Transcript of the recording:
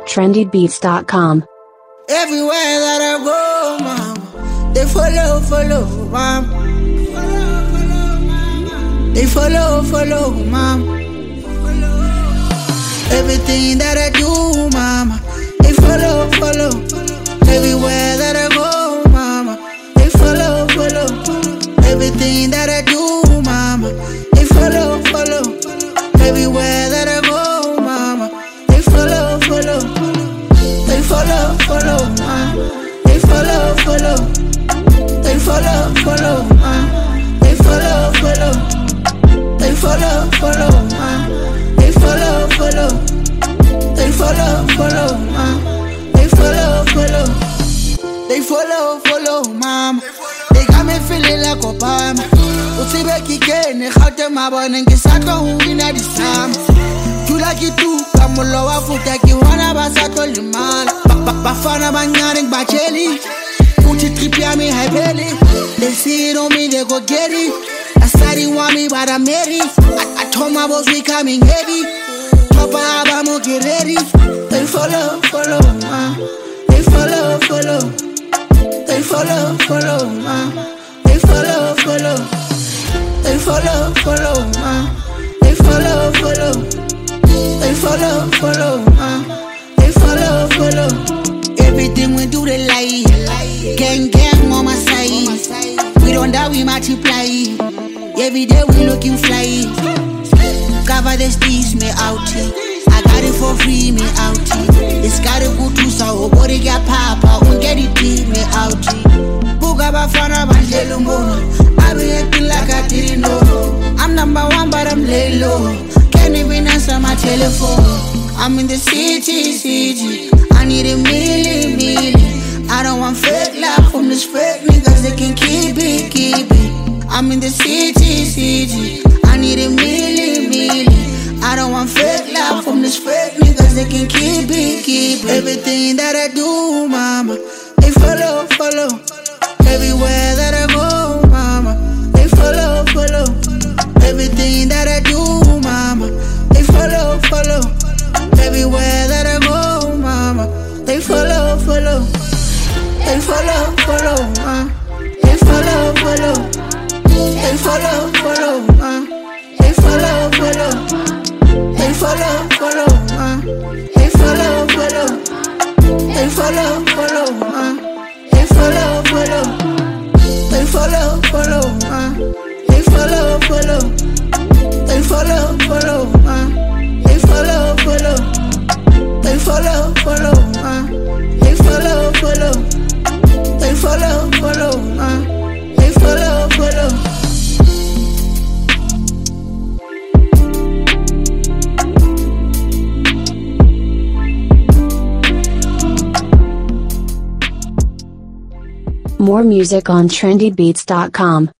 trendybeats.com. Everywhere that I go, mama, they follow, mama. They follow, mama. Everything that I do, mama, they follow. Everywhere that I go, mama, they follow. Everything that I do, mama, they follow. Everywhere that I go, mama, they follow. They follow, mama. They follow. They follow, mama. They follow. They follow, mama. They follow. They follow, mama. They follow. They follow, mama. They got me feeling like Obama. Usibeki kene khate mabone ngisatlo uwina disama. Jula kitu kamulo wafuta kiwana basato limala. Bafana banyane ngibacheli. Uchi trip ya mi haibeli. They see it on me, they go get it. I said he want me, but I'm ready. I told my boss we coming heavy. Papa Abamo get ready. They follow, ma. They follow. They follow, ma. They follow. They follow, ma. They follow. They follow, ma. They follow. Everything we do they lie. Gang on my side. We don't die, we multiply. Every day we looking fly. Cover the streets, me out. I got it for free, me out. It's gotta go to so body get papa, we get it deep, me out. Buga bafana banjelo mono. I be acting like I didn't know. I'm number one, but I'm lay low. Can't even answer my telephone. I'm in the city. I need a million. I don't want fake love from these fake niggas, they can keep it. I'm in the city. I need a million. I don't want fake love from these fake niggas, they can keep it. Everything that I do, mama, they follow. Everywhere that I go, mama, they follow. Everything that I do, mama, they follow. Everywhere that I go, mama, they follow. They follow, ma. They follow. They follow, ma. They follow. They follow, ma. They follow. They follow, ma. They follow. They follow, ma. They follow. They follow, ma. They follow. They follow, ma. They follow. They follow, ma. They follow. More music on trendybeats.com.